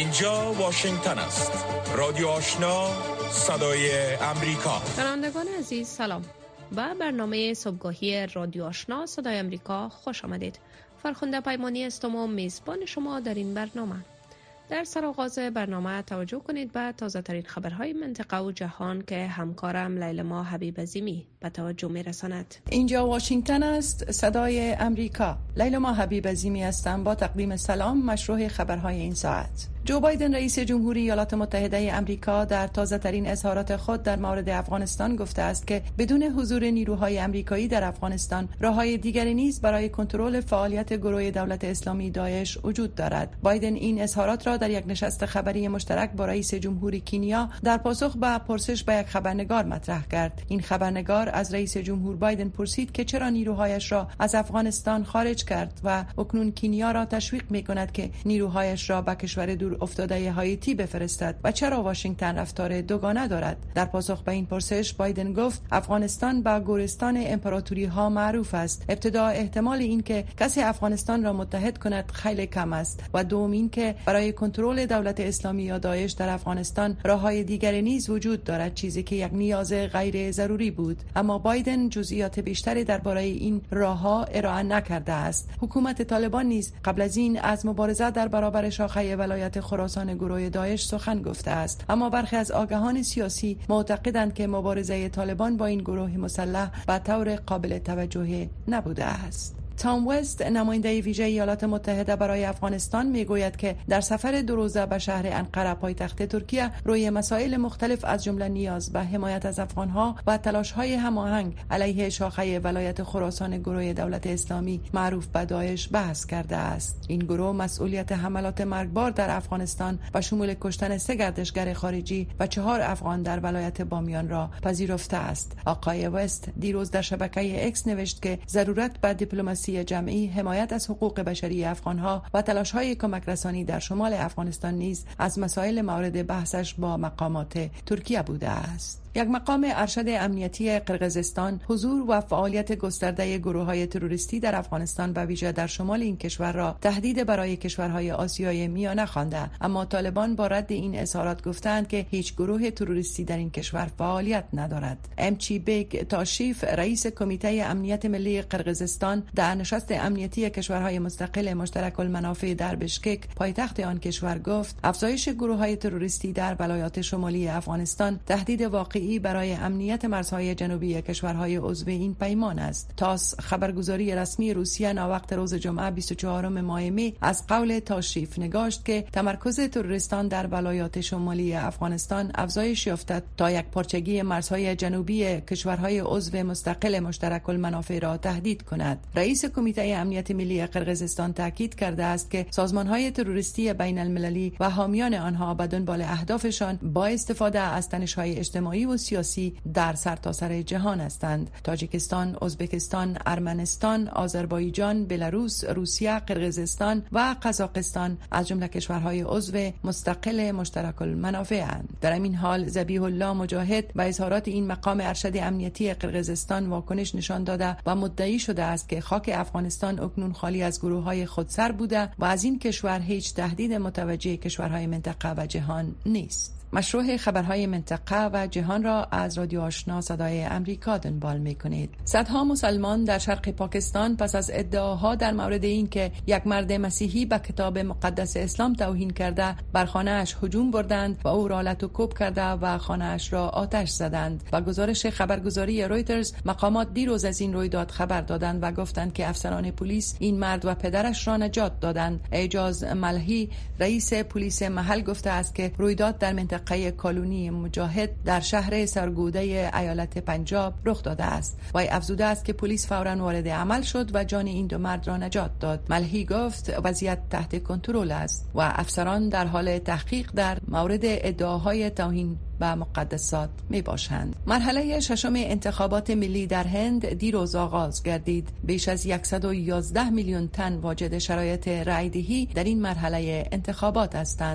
اینجا واشنگتن است. رادیو آشنا، صدای امریکا. شنوندگان عزیز سلام. با برنامه صبحگاهی رادیو آشنا صدای امریکا خوش آمدید. فرخنده پیمانی هستم و میزبان شما در این برنامه. در سرآغاز برنامه توجه کنید به تازه ترین خبرهای منطقه و جهان که همکارم لیلما حبیب عظیمی به توجه میرساند. اینجا واشنگتن است، صدای امریکا. لیلما حبیب عظیمی هستم با تقدیم سلام مشروع خبرهای این ساعت. جو بایدن رئیس جمهوری ایالات متحده آمریکا در تازه ترین اظهارات خود در مورد افغانستان گفته است که بدون حضور نیروهای آمریکایی در افغانستان راههای دیگری نیز برای کنترل فعالیت گروه دولت اسلامی داعش وجود دارد. بایدن این اظهارات را در یک نشست خبری مشترک با رئیس جمهوری کینیا در پاسخ به پرسش به یک خبرنگار مطرح کرد. این خبرنگار از رئیس جمهور بایدن پرسید که چرا نیروهایش را از افغانستان خارج کرد و اکنون کینیا را تشویق می‌کند که نیروهایش را به کشور دور افتاده هایتی بفرستد و چرا واشنگتن رفتار دوگانه دارد. در پاسخ به این پرسش بایدن گفت افغانستان با گورستان امپراتوری ها معروف است. ابتدا احتمال این که کسی افغانستان را متحد کند خیلی کم است و دوم این که برای کنترل دولت اسلامی یا داعش در افغانستان راههای دیگری نیز وجود دارد، چیزی که یک نیاز غیر ضروری بود. اما بایدن جزئیات بیشتری درباره این راهها ارائه نکرده است. حکومت طالبان نیز قبل از این از مبارزه در برابر شاخه ولایت خراسان گروه داعش سخن گفته است، اما برخی از آگاهان سیاسی معتقدند که مبارزه طالبان با این گروه مسلح به طور قابل توجه نبوده است. تام وست نماینده ویژه ایالات متحده برای افغانستان میگوید که در سفر 2 روزه به شهر انقره پایتخت ترکیه روی مسائل مختلف از جمله نیاز به حمایت از افغانها و تلاش‌های هماهنگ علیه شاخه ولایت خراسان گروه دولت اسلامی معروف به داعش بحث کرده است. این گروه مسئولیت حملات مرگبار در افغانستان با شمول کشتن 3 گردشگر خارجی و 4 افغان در ولایت بامیان را پذیرفته است. آقای وست دیروز در شبکه اکس نوشت که ضرورت به دیپلماسی جمعی، حمایت از حقوق بشری افغانها و تلاش‌های کمک رسانی در شمال افغانستان نیز از مسائل مورد بحثش با مقامات ترکیه بوده است. یک مقام ارشد امنیتی قرقیزستان حضور و فعالیت گسترده گروه‌های تروریستی در افغانستان و ویژه در شمال این کشور را تهدید برای کشورهای آسیای میانه خوانده، اما طالبان با رد این اظهارات گفتند که هیچ گروه تروریستی در این کشور فعالیت ندارد. امچی بیگ تاشیف رئیس کمیته امنیت ملی قرقیزستان در نشست امنیتی کشورهای مستقل مشترک المنافع در بشکک پایتخت آن کشور گفت افزایش گروه‌های تروریستی در ولایات شمالی افغانستان تهدید واقعی برای امنیت مرزهای جنوبی کشورهای عضو این پیمان است. تاس خبرگزاری رسمی روسیه ناوقت روز جمعه 24 ماه می از قول تاشریف نگاشت که تمرکز تروریستان در ولایات شمالی افغانستان افزایش یافته تا یک پارچگی مرزهای جنوبی کشورهای عضو مستقل مشترک المنافع را تهدید کند. رئیس کمیته امنیت ملی قرقیزستان تاکید کرده است که سازمانهای تروریستی بین المللی و حامیان آنها به دنبال اهدافشان با استفاده از تنش‌های اجتماعی و سیاسی در سرتاسر جهان هستند. تاجیکستان، ازبکستان، ارمنستان، آذربایجان، بلاروس، روسیه، قرقیزستان و قزاقستان از جمله کشورهای عضو مستقل مشترک المنافع اند. در این حال ذبیح الله مجاهد به اظهارات این مقام ارشد امنیتی قرقیزستان واکنش نشان داده و مدعی شده است که خاک افغانستان اکنون خالی از گروه‌های خودسر بوده و از این کشور هیچ تهدید متوجه کشورهای منطقه و جهان نیست. مشروع خبرهای منطقه و جهان را از رادیو آشنا صدای امریکا دنبال می‌کنید. صدها مسلمان در شرق پاکستان پس از ادعاها در مورد اینکه یک مرد مسیحی به کتاب مقدس اسلام توهین کرده بر خانه‌اش هجوم بردند و او را لط و کوب کرده و خانه‌اش را آتش زدند. و گزارش خبرگزاری رویترز مقامات دیروز از این رویداد خبر دادند و گفتند که افسران پلیس این مرد و پدرش را نجات دادند. اعجاز ملهی رئیس پلیس محل گفته است که رویداد در منطقه کالونی مجاهد در شهر سرگوده ایالت پنجاب رخ داده است. و افزوده است که پلیس فوراً وارد عمل شد و جان این 2 مرد را نجات داد. ملهی گفت وضعیت تحت کنترل است و افسران در حال تحقیق در مورد ادعاهای توهین به مقدسات می باشند. مرحله ششم انتخابات ملی در هند دیروز آغاز گردید. بیش از 111 میلیون تن واجد شرایط رأی‌دهی در این مرحله انتخابات هستند.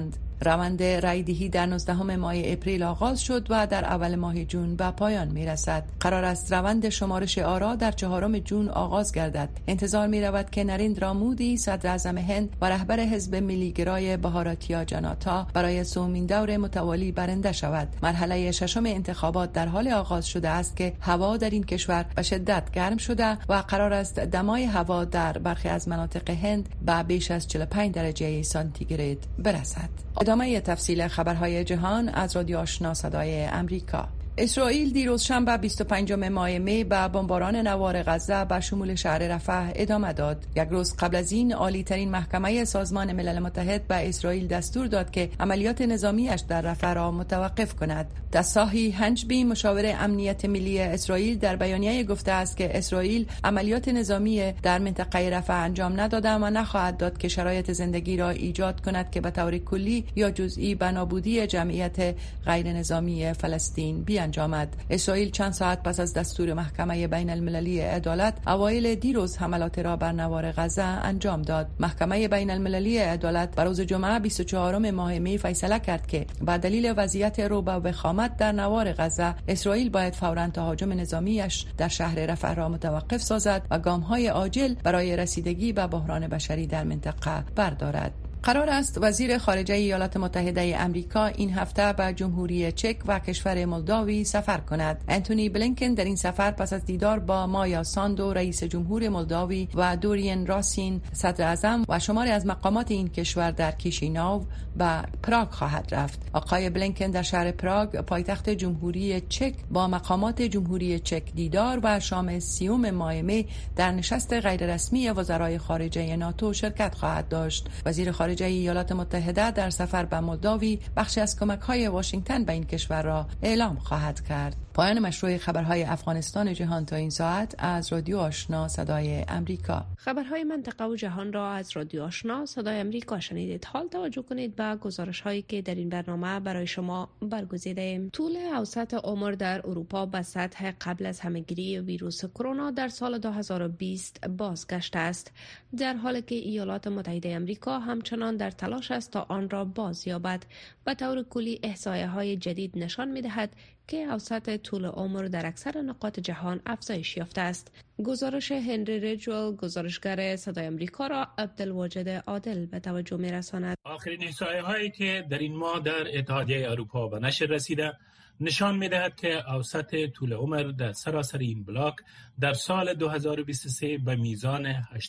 روند رایدهی در 19 ماه اپریل آغاز شد و در اول ماه جون به پایان میرسد. قرار است روند شمارش آرا در 4 جون آغاز گردد. انتظار می رود که نریندرا مودی صدر اعظم هند و رهبر حزب ملیگرای بهاراتیا جناتا برای سومین دور متوالی برنده شود. مرحله ششم انتخابات در حال آغاز شده است که هوا در این کشور به شدت گرم شده و قرار است دمای هوا در برخی از مناطق هند به بیش از 45 درجه سانتیگراد برسد. ادامه تفصیل خبرهای جهان از رادیو آشنا صدای امریکا. اسرائیل دیروز شنبه 25 ماه می به بمباران نوار غزه به شمول شهر رفح ادامه داد. یک روز قبل از این عالی ترین محکمه سازمان ملل متحد به اسرائیل دستور داد که عملیات نظامیش در رفح را متوقف کند. دستاهی هنجبی مشاور امنیت ملی اسرائیل در بیانیه گفته است که اسرائیل عملیات نظامی در منطقه رفح انجام نداده و نخواهد داد که شرایط زندگی را ایجاد کند که به طور کلی یا جزئی به نابودی جمعیت غیر نظامی فلسطین انجامد. اسرائیل چند ساعت پس از دستور محکمه بین المللی عدالت اوایل دیروز حملات را بر نوار غزه انجام داد. محکمه بین المللی عدالت بر روز جمعه 24 ماه می فیصله کرد که به دلیل وضعیت رعب و وخامت در نوار غزه اسرائیل باید فوراً تهاجم نظامیش در شهر رفح را متوقف سازد و گام‌های عاجل برای رسیدگی به بحران بشری در منطقه بردارد. قرار است وزیر خارجه ایالات متحده امریکا این هفته به جمهوری چک و کشور مولداوی سفر کند. انتونی بلینکن در این سفر پس از دیدار با مایا ساندو رئیس جمهور مولداوی و دورین راسین صدر اعظم و شماری از مقامات این کشور در کیشیناو به پراگ خواهد رفت. آقای بلینکن در شهر پراگ پایتخت جمهوری چک با مقامات جمهوری چک دیدار و شام 30 ماه می در نشست غیررسمی وزرای خارجه ناتو شرکت خواهد داشت. وزیر خارجه ایالات متحده در سفر به مولداوی بخشی از کمک‌های واشنگتن به این کشور را اعلام خواهد کرد. پایان مشروع خبرهای افغانستان جهان تا این ساعت از رادیو آشنا صدای امریکا. خبرهای منطقه و جهان را از رادیو آشنا صدای امریکا شنیدید. حال توجه کنید به گزارش‌هایی که در این برنامه برای شما برگزیده‌ایم. طول اوسط عمر در اروپا به سطح قبل از همه‌گیری ویروس کرونا در سال 2020 بازگشته است، در حالی که ایالات متحده آمریکا همچنان در تلاش است تا آن را بازیابد. به طور کلی احصایه‌های جدید نشان می‌دهد که اوسط طول عمر در اکثر نقاط جهان افزایش یافته است. گزارش هنری ریجول گزارشگر صدای امریکا را عبدالواجد عادل به توجه می‌رساند. آخرین احصایه‌هایی که در این ماه در اتحادیه اروپا به نشر رسیده نشان می‌دهد که اوسط طول عمر در سراسر این بلاک در سال 2023 به میزان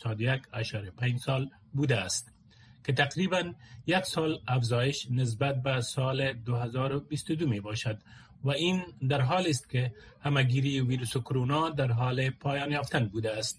81.5 سال بوده است که تقریباً 1 سال افزایش نسبت به سال 2022 می باشد و این در حالی است که همه‌گیری ویروس کرونا در حال پایان یافتن بوده است.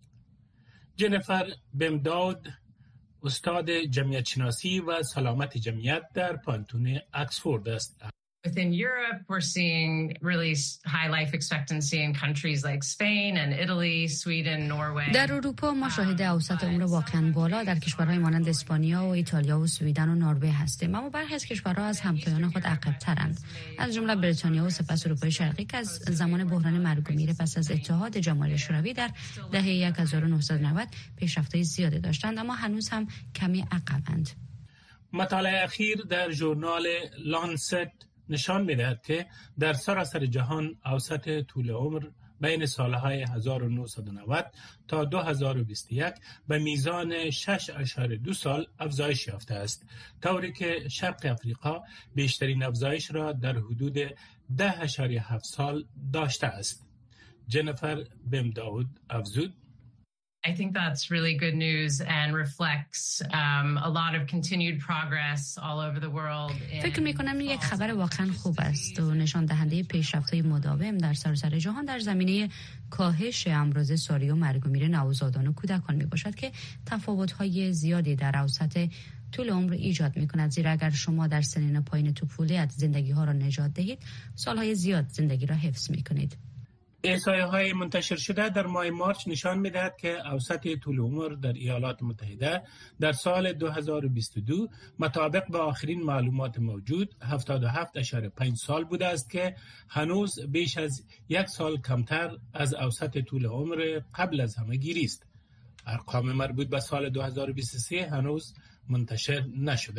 جنیفر بمداود استاد جمعیت شناسی و سلامت جمعیت در پانتون اکسفورد است. Within Europe, we're seeing really high life expectancy in countries like Spain and Italy, Sweden, Norway. در اروپا ما شاهد اوسط عمر واقعاً بالا در کشورهای مانند اسپانیا و ایتالیا و سوئدن و نروژ هستیم، اما برخی از کشورها از همتایان خود عقب‌ترند، از جمله بریتانیا و سپس اروپای شرقی که از زمان بحران مرگ و میر پس از اتحاد جماهیر شوروی در دهه 1990 پیشرفت‌های زیادی داشتند، اما هنوز هم کمی عقب‌اند. مطالعه اخیر در ژورنال لانست نشان می‌دهد که در سراسر جهان اوسط طول عمر بین سالهای 1990 تا 2021 به میزان 6.2 سال افزایش یافته است، طوری که شرق افریقا بیشترین افزایش را در حدود 10.7 سال داشته است. جنیفر بمداود افزود: I think that's really good news and reflects a lot of continued progress all over the world. فکر می‌کنم یک خبر واقعا خوب است و نشان دهنده پیشرفت‌های مداوم در سراسر جهان در زمینه کاهش امراض ساری و مرگ و میر نوزادان و کودکان میباشد که تفاوت‌های زیادی در اوسط طول عمر ایجاد می‌کند، زیرا اگر شما در سنین پایین طفولیت زندگی‌ها را نجات دهید، سال‌های زیاد زندگی را حفظ می‌کنید. احصایه‌های منتشر شده در ماه مارس نشان می‌دهد که اوسط طول عمر در ایالات متحده در سال 2022 مطابق با آخرین معلومات موجود 77.5 سال بوده است که هنوز بیش از 1 سال کمتر از اوسط طول عمر قبل از همه‌گیری است. ارقام مربوط به سال 2023 هنوز منتشر نشده است.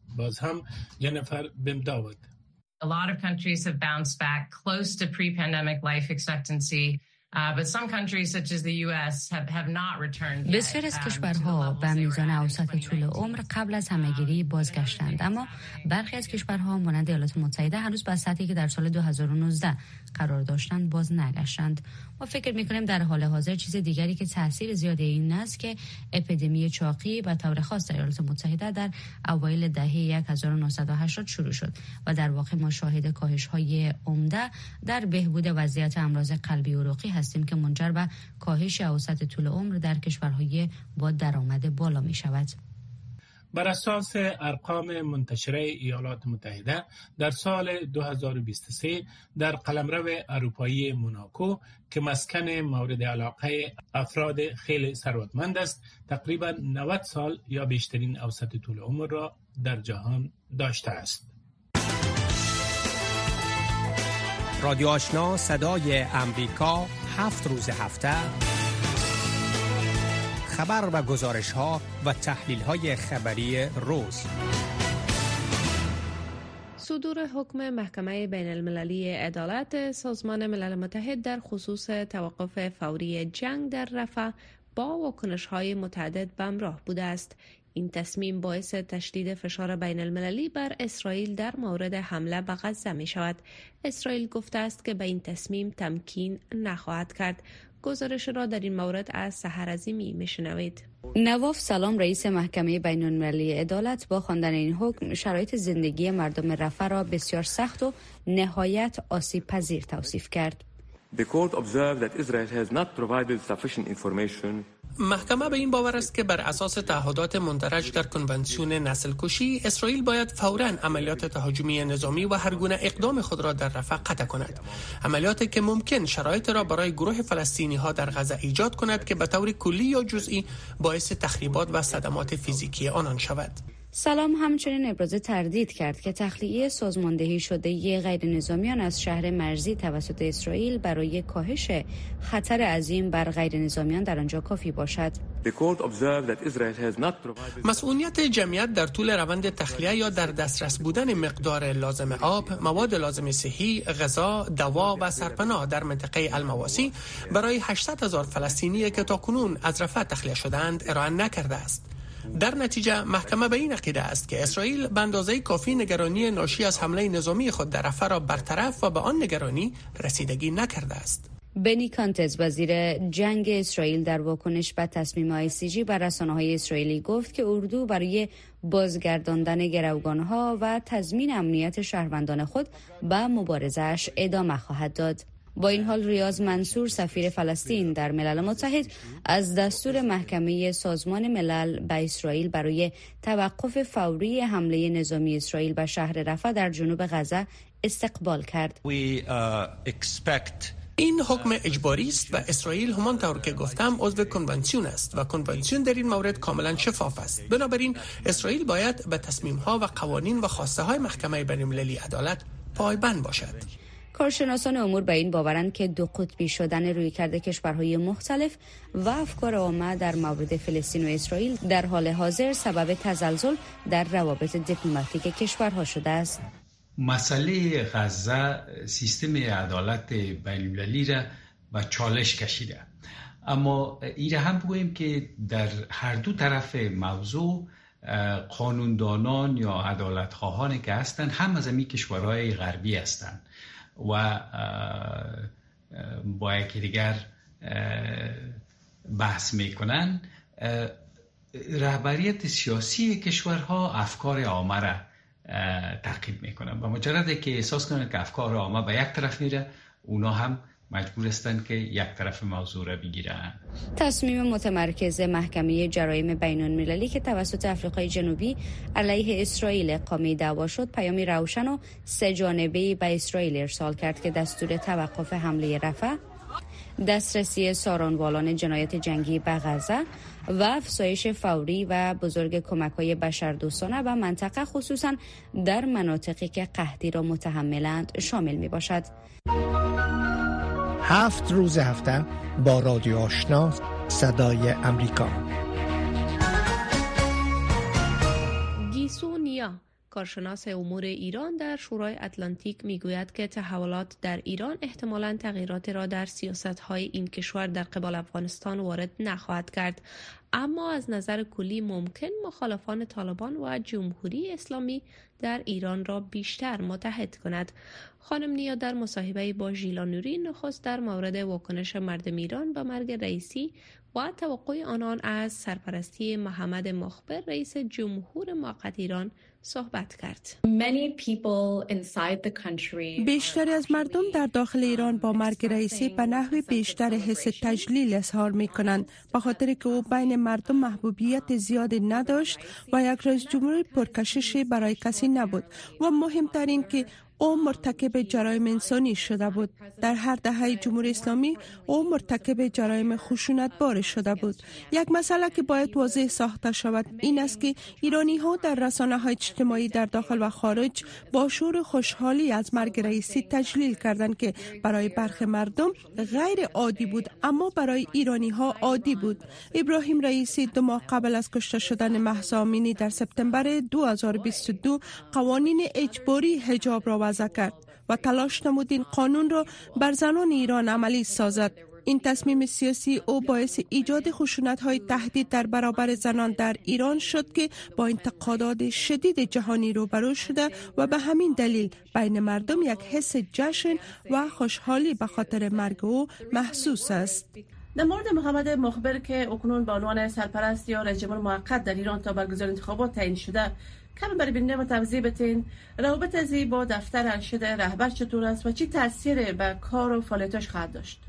باز هم جنیفر بمداود. A lot of countries have bounced back close to pre-pandemic life expectancy. But some countries such as the US have not returned yet. بسیار از کشورها به میزان اوسط طول عمر قبل از همهگیری بازگشتند، اما برخی از کشورها مانند ایالات متحده هنوز به سطحی که در سال 2019 قرار داشتند باز نگشتند. ما فکر می‌کنیم در حال حاضر چیز دیگری که تاثیر زیادی این است که اپیدمی چاقی به طور خاص در ایالات متحده در اوایل دهه 1980 شروع شد و در واقع ما شاهد کاهش‌های عمده در بهبود وضعیت امراض قلبی عروقی هستیم که منجر به کاهش اوسط طول عمر در کشورهای با درآمد بالا می شود. بر اساس ارقام منتشره ایالات متحده در سال 2023 در قلمرو اروپایی موناکو که مسکن مورد علاقه افراد خیلی ثروتمند است، تقریبا 90 سال یا بیشترین اوسط طول عمر را در جهان داشته است. رادیو آشنا صدای امریکا 7 روز هفته خبر و گزارش ها و تحلیل های خبری روز. صدور حکم محکمه بین المللی عدالت سازمان ملل متحد در خصوص توقف فوری جنگ در رفح با واکنش های متعدد به همراه بوده است. این تصمیم باعث تشدید فشار بین المللی بر اسرائیل در مورد حمله به غزه می شود. اسرائیل گفته است که به این تصمیم تمکین نخواهد کرد. گزارش را در این مورد از سحر عظیمی میشنوید. نواف سلام رئیس محکمه بین المللی عدالت با خواندن این حکم شرایط زندگی مردم رفح را بسیار سخت و نهایت آسیب پذیر توصیف کرد. The court observed that Israel has not provided sufficient information. محکمه به این باور است که بر اساس تعهدات مندرج در کنونسیون نسل کشی، اسرائیل باید فوراً عملیات تهاجمی نظامی و هر گونه اقدام خود را در رفح قطع کند. عملیاتی که ممکن شرایط را برای گروه فلسطینی ها در غزه ایجاد کند که به طور کلی یا جزئی باعث تخریبات و صدمات فیزیکی آنان شود. سلام همچنین ابراز تردید کرد که تخلیه سازماندهی شده غیر نظامیان از شهر مرزی توسط اسرائیل برای کاهش خطر عظیم بر غیر نظامیان در آنجا کافی باشد. مسئولیت جمعیت در طول روند تخلیه یا در دسترس بودن مقدار لازم آب، مواد لازم صحی، غذا، دوا و سرپناه در منطقه المواسی برای 800,000 فلسطینی که تاکنون از رفح تخلیه شدند ارائه نکرده است. در نتیجه محکمه به این عقیده است که اسرائیل به اندازه کافی نگرانی ناشی از حمله نظامی خود در رفح را برطرف و به آن نگرانی رسیدگی نکرده است. بنی کانتز وزیر جنگ اسرائیل در واکنش به تصمیم ICG بر رسانه‌های اسرائیلی گفت که اردو برای بازگرداندن گروگانها و تضمین امنیت شهروندان خود به مبارزه‌اش ادامه خواهد داد. با این حال ریاض منصور سفیر فلسطین در ملل متحد از دستور محکمه سازمان ملل به اسرائیل برای توقف فوری حمله نظامی اسرائیل به شهر رفح در جنوب غزه استقبال کرد. این حکم اجباری است و اسرائیل همانطور که گفتم عضو کنونسیون است و کنونسیون در این مورد کاملا شفاف است. بنابراین اسرائیل باید به تصمیم‌ها و قوانین و خواسته‌های محکمه بین‌المللی عدالت پایبند باشد. کارشناسان امور به این باورند که دو قطبی شدن رویکرد کشورهای مختلف و افکار عامه در مورد فلسطین و اسرائیل در حال حاضر سبب تزلزل در روابط دیپلماتیک کشورها شده است. مسئله غزه سیستم عدالت بین‌المللی را به چالش کشیده، اما این هم بگوییم که در هر دو طرف موضوع قانوندانان یا عدالتخواهانی که هستند هم از این کشورهای غربی هستند و با یکی دیگر بحث میکنن. رهبریت سیاسی کشورها افکار عامه را تعقیب میکنن و مجرد که احساس کنن که افکار عامه به یک طرف میره، اونا هم مجبور هستند که یک طرف موضوع را بگیرن. تصمیم متمرکز محکمه جرایم بین‌المللی که توسط آفریقای جنوبی علیه اسرائیل اقامه دعوا شد، پیامی روشن و سه جانبه‌ای به اسرائیل ارسال کرد که دستور توقف حمله رفح، دسترسی سارانوالان جنایت جنگی به غزه و افزایش فوری و بزرگ کمک‌های بشردوستانه به منطقه، خصوصا در مناطقی که قحطی را متحملند شامل می‌باشد. 7 روز هفته با رادیو آشنا صدای امریکا. گیسو نیا کارشناس امور ایران در شورای اتلانتیک میگوید که تحولات در ایران احتمالاً تغییراتی را در سیاست‌های این کشور در قبال افغانستان وارد نخواهد کرد، اما از نظر کلی ممکن مخالفان طالبان و جمهوری اسلامی در ایران را بیشتر متحد کند. خانم نیا در مصاحبه با ژیلا نوری نخست در مورد واکنش مردم ایران به مرگ رئیسی و توقع آنان از سرپرستی محمد مخبر رئیس جمهور موقت ایران صحبت کرد. بیشتری از مردم در داخل ایران با مرگ رئیسی به نحو بیشتر حس تجلیل اظهار می کنند، به خاطر که او بین مردم محبوبیت زیادی نداشت و یک رئیس جمهور پرکششی برای کسی نبود و مهمترین که او مرتکب جرایم انسانی شده بود. در هر دهه جمهوری اسلامی او مرتکب جرایم خشونتبار شده بود. یک مسئله که باید واضح ساخته شود این است که ایرانی ها در رسانه‌های اجتماعی در داخل و خارج با شور خوشحالی از مرگ رئیسی تجلیل کردند که برای برخی مردم غیر عادی بود، اما برای ایرانی ها عادی بود. ابراهیم رئیسی 2 ماه قبل از کشته شدن مهسا امینی در سپتامبر 2022 قوانین اجباری حجاب را وضع کرد و تلاش نمود این قانون را بر زنان ایران عملی سازد. این تصمیم سیاسی او باعث ایجاد خشونت‌های تهدید در برابر زنان در ایران شد که با انتقادات شدید جهانی روبرو شده و به همین دلیل بین مردم یک حس جشن و خوشحالی به خاطر مرگ او محسوس است. در مورد محمد مخبر که اکنون به عنوان سرپرست یا رئیس جمهور موقت در ایران تا برگزار انتخابات تعیین شده، کمی برای بیننده ما توضیح بدین روابط ازی با دفتر ارشد رهبر چطور است و چی تاثیر به کار و فعالیتش خواهد داشت؟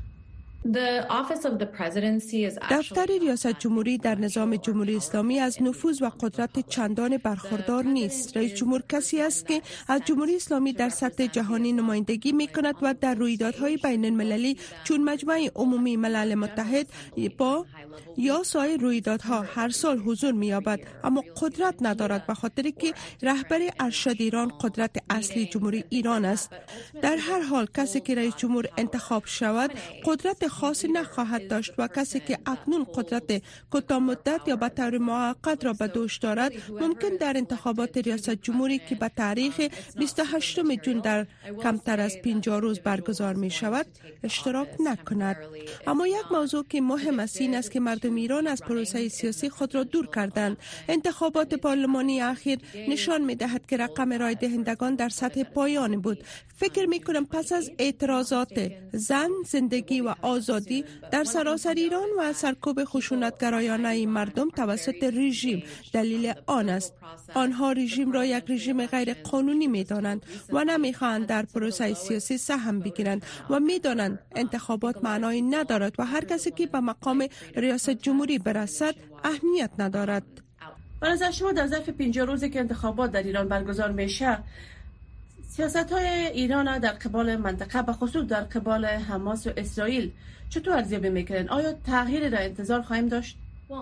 دفتر ریاست جمهوری در نظام جمهوری اسلامی از نفوذ و قدرت چندان برخوردار نیست. رئیس جمهور کسی است که از جمهوری اسلامی در سطح جهانی نمایندگی می کند و در رویدادهای بین المللی چون مجمع عمومی ملل متحد یا سایر رویدادها هر سال حضور می یابد، اما قدرت ندارد به خاطر که رهبر ارشد ایران قدرت اصلی جمهوری ایران است. در هر حال کسی که رئیس جمهور انتخاب شود قدرت خاصی نخواهد داشت و کسی که اکنون قدرت کوتاه مدت یا به طور موقت را به دوش دارد ممکن در انتخابات ریاست جمهوری که به تاریخ 28 جون در کمتر از 50 روز برگزار می شود اشتراک نکند. اما یک موضوع که مهم است این است که مردم ایران از پروسه سیاسی خود را دور کردند. انتخابات پارلمانی اخیر نشان می دهد که رقم رای دهندگان در سطح پایان بود. فکر می کنم پس از اعتراضات زن، زندگی و آزادی در سراسر ایران و سرکوب خشونتگرایانه مردم توسط رژیم دلیل آن است. آنها رژیم را یک رژیم غیر قانونی می دانند و نمی خواهند در پروسه سیاسی سهم بگیرند و می دانند انتخابات معنایی ندارد و هر کسی که به مقام ریاست جمهوری برسد اهمیت ندارد. به نظر شما در ظرف 50 روزی که انتخابات در ایران برگزار میشه سیاست‌های ایران در قبال منطقه به خصوص در قبال حماس و اسرائیل چطور ارزیابی میکنن؟ آیا تغییری را انتظار خواهیم داشت؟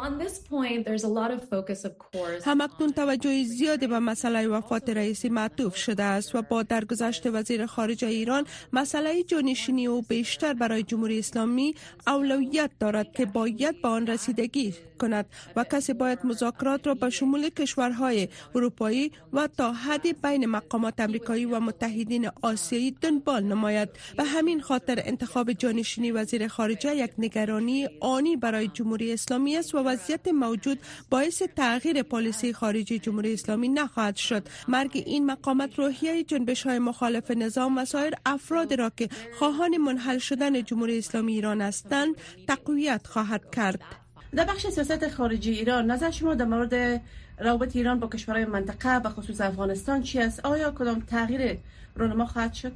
همکنون توجه زیادی به مسئله وفات رئیسی معطوف شده است و با درگذشت وزیر خارجه ایران مسئله جانشینی او بیشتر برای جمهوری اسلامی اولویت دارد که باید به آن رسیدگی کند و کسی باید مذاکرات را به شمول کشورهای اروپایی و تا حدی بین مقامات امریکایی و متحدین آسیایی دنبال نماید. به همین خاطر انتخاب جانشینی وزیر خارجه یک نگرانی آنی برای جمهوری اسلامی است و وضعیت موجود باعث تغییر پالیسی خارجی جمهوری اسلامی نخواهد شد. مرگ این مقامات روحیه جنبش‌های مخالف نظام و سایر افراد را که خواهان منحل شدن جمهوری اسلامی ایران هستند تقویت خواهد کرد. در بخش سیاست خارجی ایران نظر شما در مورد روابط ایران با کشورهای منطقه به خصوص افغانستان چی است؟ آیا کدام تغییر رونما خواهد شد؟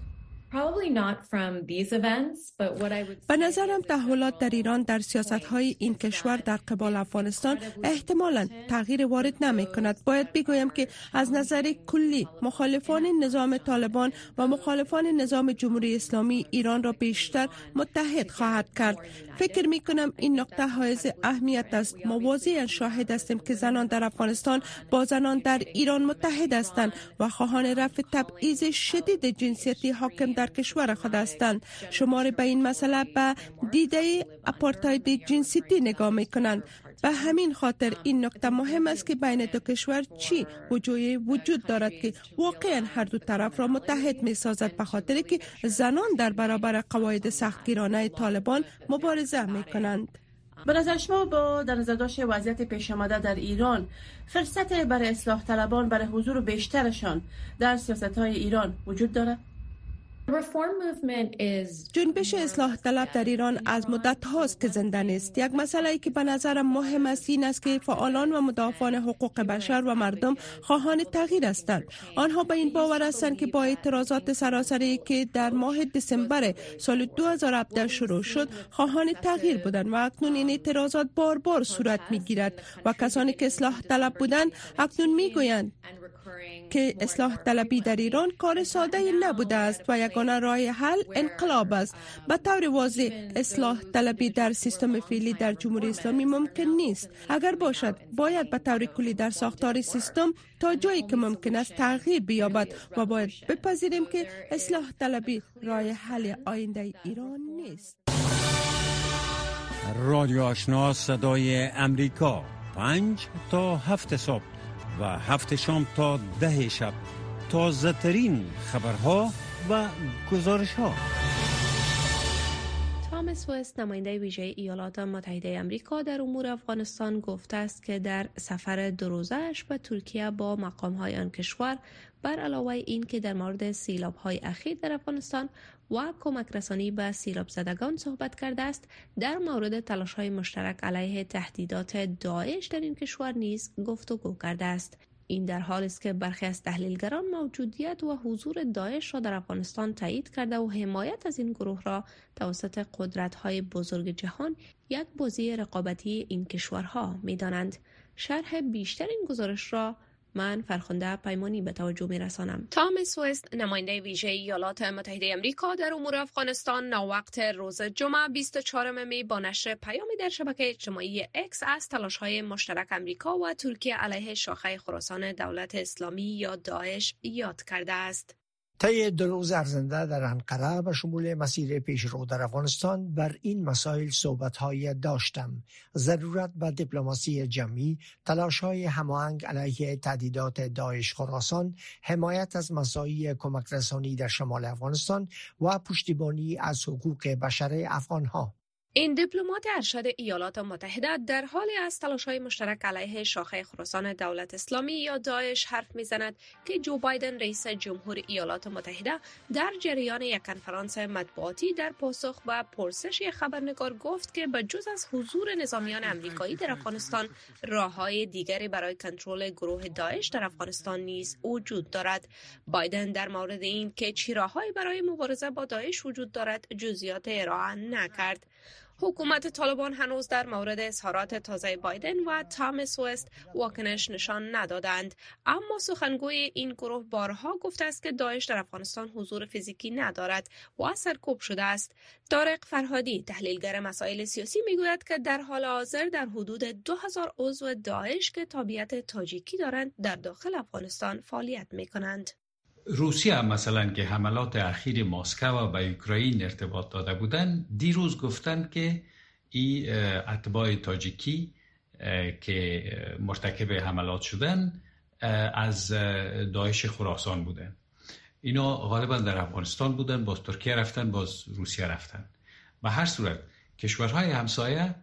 به نظرم تحولات در ایران در سیاست‌های این کشور در قبال افغانستان احتمالاً تغییر وارد نمی کند. باید بگویم که از نظر کلی مخالفان نظام طالبان و مخالفان نظام جمهوری اسلامی ایران را بیشتر متحد خواهد کرد. فکر می کنم این نقطه حائز اهمیت است. ما واضحاً شاهد هستیم که زنان در افغانستان با زنان در ایران متحد هستند و خواهان رفع تبعیض شدید جنسیتی حاکم در در کشور خود هستند. شماری به این مسئله به دیده آپارتاید جنسیتی نگاه میکنند. به همین خاطر این نکته مهم است که بین دو کشور چی وجود دارد که واقعا هر دو طرف را متحد می سازد، به خاطر که زنان در برابر قواعد سختگیرانه طالبان مبارزه می کنند. به نظر شما با در نظر داشت وضعیت پیش آمده در ایران، فرصت برای اصلاح طلبان برای حضور بیشترشان در سیاست‌های ایران وجود دارد؟ جنبش اصلاح طلب در ایران از مدت هاست که زنده نیست. یک مسئله که به نظرم مهم است این است که فعالان و مدافعان حقوق بشر و مردم خواهان تغییر هستند. آنها به این باور هستند که با اعتراضات سراسری که در ماه دسامبر سال 2017 شروع شد خواهان تغییر بودند و اکنون این اعتراضات بار بار صورت میگیرد و کسانی که اصلاح طلب بودند اکنون میگویند که اصلاح طلبی در ایران کار ساده نبوده است و یگانه راه حل انقلاب است. به طور واضح اصلاح طلبی در سیستم فعلی در جمهوری اسلامی ممکن نیست. اگر باشد باید به طور کلی در ساختار سیستم تا جایی که ممکن است تغییر بیابد و باید بپذیریم که اصلاح طلبی راه حل آینده ایران نیست. رادیو آشنا صدای امریکا 5 تا 7 صبح و 7 شام تا 10 شب، تازه ترین خبرها و گزارش ها. تامس وست، نماینده ویژه ایالات متحده آمریکا در امور افغانستان، گفته است که در سفر 2 روزه‌اش به ترکیه با مقام‌های آن کشور بر علاوه این که در مورد سیلاب‌های اخیر در افغانستان و کمک رسانی به سیلاب زدگان صحبت کرده است، در مورد تلاش‌های مشترک علیه تهدیدات داعش در این کشور نیز گفتگو کرده است. این در حالی است که برخی از تحلیلگران موجودیت و حضور داعش را در افغانستان تایید کرده و حمایت از این گروه را توسط قدرت‌های بزرگ جهان یک بازی رقابتی این کشورها می‌دانند. شرح بیشتر این گزارش را من فرخنده پیمانی به توجه می‌رسانم. تامس وست، نماینده ویژه ایالات متحده آمریکا در امور افغانستان، ناوقت روز جمعه 24 می با نشر پیامی در شبکه اجتماعی اکس از تلاش‌های مشترک آمریکا و ترکیه علیه شاخه خراسان دولت اسلامی یا داعش یاد کرده است. طی 2 روز ارزنده در انقره به شمول مسیر پیشرو در افغانستان بر این مسائل صحبت‌های داشتم. ضرورت به دیپلماسی جمعی، تلاش‌های هماهنگ علیه تهدیدات داعش خراسان، حمایت از مساعی کمک رسانی در شمال افغانستان و پشتیبانی از حقوق بشر افغان‌ها. این دیپلمات ارشد ایالات متحده در حالی از تلاش‌های مشترک علیه شاخه خراسان دولت اسلامی یا داعش حرف می‌زند که جو بایدن رئیس جمهور ایالات متحده در جریان یک کنفرانس مطبوعاتی در پاسخ به پرسش خبرنگار گفت که بجز از حضور نظامیان آمریکایی در افغانستان، راه‌های دیگری برای کنترل گروه داعش در افغانستان نیز وجود دارد. بایدن در مورد این که چه راه‌هایی برای مبارزه با داعش وجود دارد جزئیات ارائه نکرد. حکومت طالبان هنوز در مورد اظهارات تازه بایدن و تامس وست واکنش نشان ندادند، اما سخنگوی این گروه بارها گفته است که داعش در افغانستان حضور فیزیکی ندارد و سرکوب شده است. طارق فرهادی، تحلیلگر مسائل سیاسی، میگوید که در حال حاضر در حدود 2000 عضو داعش که تابعیت تاجیکی دارند در داخل افغانستان فعالیت می‌کنند. روسیه هم مثلا که حملات اخیر مسکو و به اوکراین ارتباط داده بودن، دیروز گفتن که این اتباع تاجیکی که مرتکب حملات شدن از داعش خراسان بودن. اینا غالبا در افغانستان بودن، باز ترکیه رفتن، باز روسیه رفتن. به هر صورت کشورهای همسایه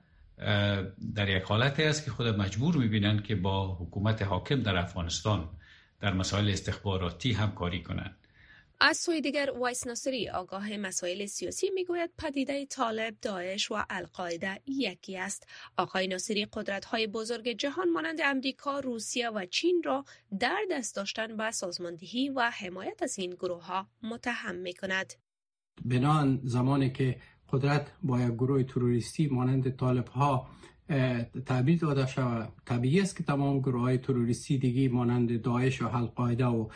در یک حالتی است که خود مجبور میبینن که با حکومت حاکم در افغانستان در مسائل استخباراتی همکاری کنند. از سوی دیگر وایس ناصری، آگاه مسائل سیاسی، میگوید پدیده طالب، داعش و القاعده یکی است. آقای ناصری قدرت‌های بزرگ جهان مانند امریکا، روسیه و چین را در دست داشتن به سازماندهی و حمایت از این گروه‌ها متهم می‌کند. بنابراین زمانی که قدرت با یک گروه تروریستی مانند طالب‌ها تعبیر داده شود، طبیعی است که تمام گروه‌های تروریستی دیگه مانند داعش و القاعده و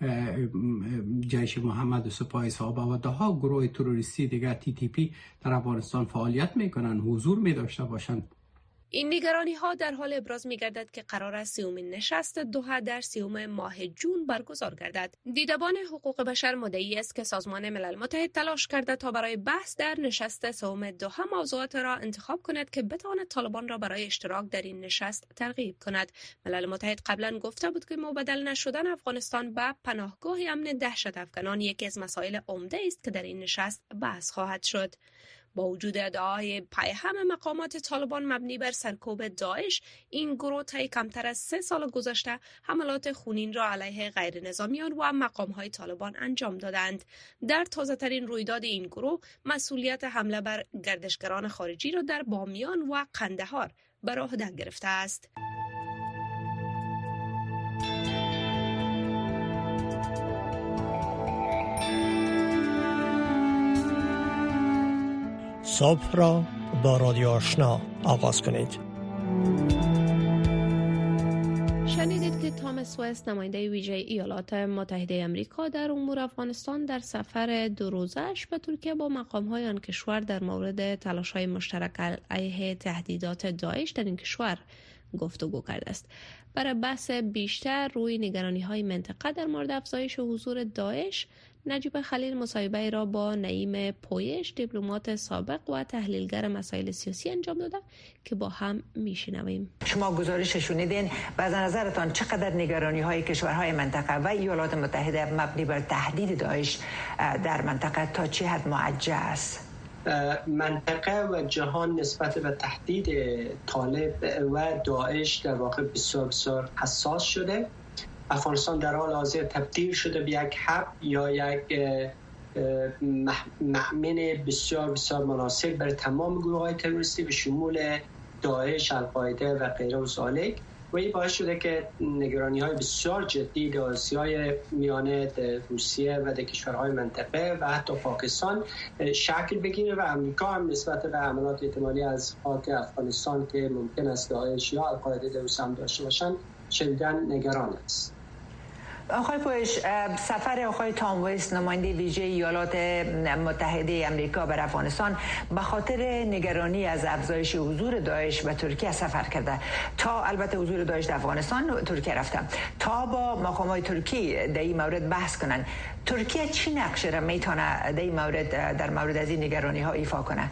جیش محمد و سپاه صحابه و دهها گروه تروریستی دیگه TTP در افغانستان فعالیت میکنن، حضور می داشته باشند. این نگرانی ها در حال ابراز می گردد که قرار است 30مین نشست دوحه در 30 ماه جون برگزار گردد. دیدبان حقوق بشر مدعی است که سازمان ملل متحد تلاش کرده تا برای بحث در نشست 3 دوحه موضوعات را انتخاب کند که بتواند طالبان را برای اشتراک در این نشست ترغیب کند. ملل متحد قبلا گفته بود که مبادله نشدن افغانستان به پناهگاه امن دهشت افغانان یکی از مسائل عمده است که در این نشست بحث خواهد شد. با وجود ادعای پیهم مقامات طالبان مبنی بر سرکوب داعش، این گروه طی کمتر از 3 سال گذشته حملات خونین را علیه غیر نظامیان و مقامهای طالبان انجام دادند. در تازه ترین رویداد این گروه مسئولیت حمله بر گردشگران خارجی را در بامیان و قندهار بر عهده گرفته است. صبح را با رادیو آشنا آغاز کنید. شنیدید که تامس وست نماینده ویژه ایالات متحده آمریکا در امور افغانستان در سفر 2 روزه‌اش به ترکیه با مقام‌های آن کشور در مورد تلاش‌های مشترک علیه تهدیدات داعش در این کشور گفتگو کرده است. برای بحث بیشتر روی نگرانی‌های منطقه در مورد افزایش حضور داعش، نجیب خلیل مصاحبه را با نعیم پویش، دیپلمات سابق و تحلیلگر مسائل سیاسی انجام داده که با هم میشنویم. شما گزارش شنیدین و از نظرتان چقدر نگرانی‌های کشورهای منطقه و ایالات متحده مبنی بر تهدید داعش در منطقه تا چه حد موجه است؟ منطقه و جهان نسبت به تهدید طالب و داعش در واقع بسیار بسیار حساس شده. افغانستان در حال حاضر تبدیل شده به یک هب یا یک مأمن بسیار بسیار مناسب برای تمام گروه‌های تروریستی به شمول داعش، القاعده و غیره و ذالک، و این باعث شده که نگرانی‌های بسیار جدی در آسیای میانه، روسیه و در کشورهای منطقه و حتی پاکستان شکل بگیره و آمریکا هم نسبت به حملات احتمالی از خاک افغانستان که ممکن است داعش یا القاعده در روسیه هم داشته باشند شدیداً نگران است. آقای پویش، سفر آقای تام وست نماینده ویژه ایالات متحده آمریکا بر افغانستان به خاطر نگرانی از افزایش حضور داعش به ترکیه سفر کرده. تا البته حضور داعش در افغانستان ترکیه رفته تا با مقامات ترکی در این مورد بحث کنن. ترکیه چی نقشه را میتونه در این مورد در مورد از این نگرانی ها ایفا کنه؟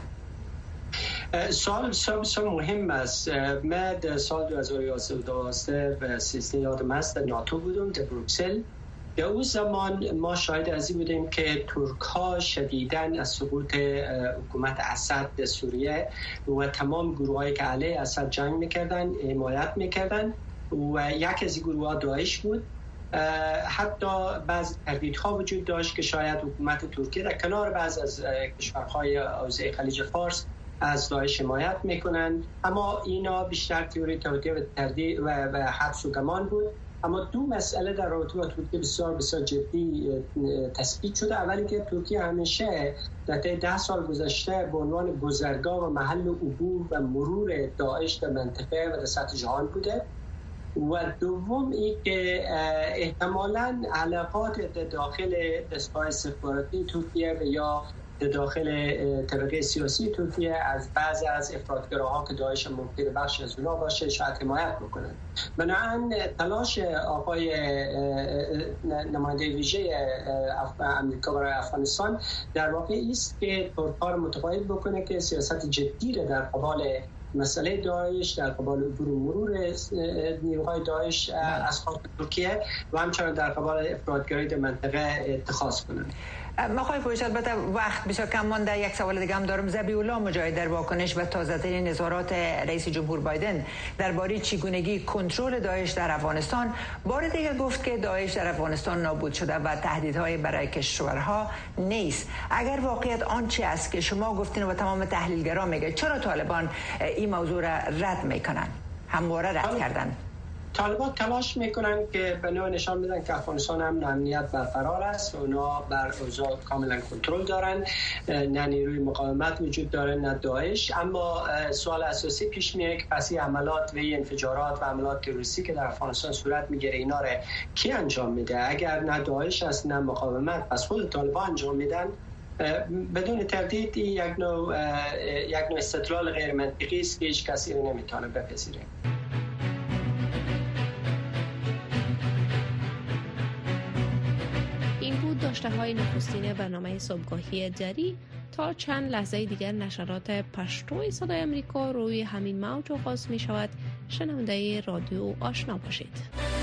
سال بسیار مهم است. من در سال 2011 و 13 یادم است در ناتو بودم در بروکسل. در اون زمان ما شاهد از این بودیم که ترک ها شدیداً از سقوط حکومت اسد در سوریه و تمام گروه هایی که علیه اسد جنگ میکردن حمایت میکردن و یک از این گروه ها داعش بود. حتی بعض تردیدها وجود داشت که شاید حکومت ترکیه در کنار بعض از کشورهای حوزه خلیج فارس از داعش حمایت میکنن، اما اینا بیشتر تئوری توطئه و تردید و حبس و گمان بود. اما 2 مسئله در رابطه با ترکیه بسیار بسیار جدی تثبیت شده. اولی که ترکیه همیشه در طی 10 سال گذشته به عنوان گذرگاه و محل عبور و مرور داعش در منطقه و در سطح جهان بوده، و دوم این که احتمالاً علاقات در داخل دستگاه استخباراتی ترکیه و یا در داخل طبقه سیاسی ترکیه از بعضی از افراطگراها که داعش ممکنه بخش از اونا باشه شاید حمایت بکنن. بنابراین تلاش آقای نماینده ویژه آمریکا برای افغانستان در واقع است که ترک‌ها رو متقاعد بکنه که سیاست جدی را در قبال مسئله داعش، در قبال عبور و مرور نیروهای داعش از خاک ترکیه و همچنین در قبال افراطگرایی در منطقه اتخاذ کنند. آقای پویش، البته وقت بسیار کم مانده. یک سوال دیگه هم دارم. ذبیح الله مجاهد در واکنش به تازه‌ترین اظهارات رئیس جمهور بایدن درباره چگونگی کنترل داعش در افغانستان بار دیگر گفت که داعش در افغانستان نابود شده و تهدیدهای برای کشورها نیست. اگر واقعیت آنچه است که شما گفتین و تمام تحلیلگران میگه، چرا طالبان این موضوع را رد میکنن؟ همواره رد کردن. طالبان تلاش میکنن که به نوع نشان بدن که افغانستان هم امنیت برقرار است و اونا بر اوضاع کاملا کنترل دارن، نه نیروی مقاومت وجود داره نه داعش. اما سوال اساسی پیش میاد که پس این عملات و این انفجارات و عملات تروریستی که در افغانستان صورت میگیره اینا رو کی انجام میده؟ اگر نه داعش است نه مقاومت، پس خود طالبان انجام میدن. بدون تردید یک نوع استدلال غیر منطقی است که هیچ کسی رو نمیتونه بپذیره. این بود داشته های نخستین برنامه صبحگاهی دری. تا چند لحظه دیگر نشرات پشتو صدای امریکا روی همین موج آغاز می شود. شنونده رادیو آشنا باشید.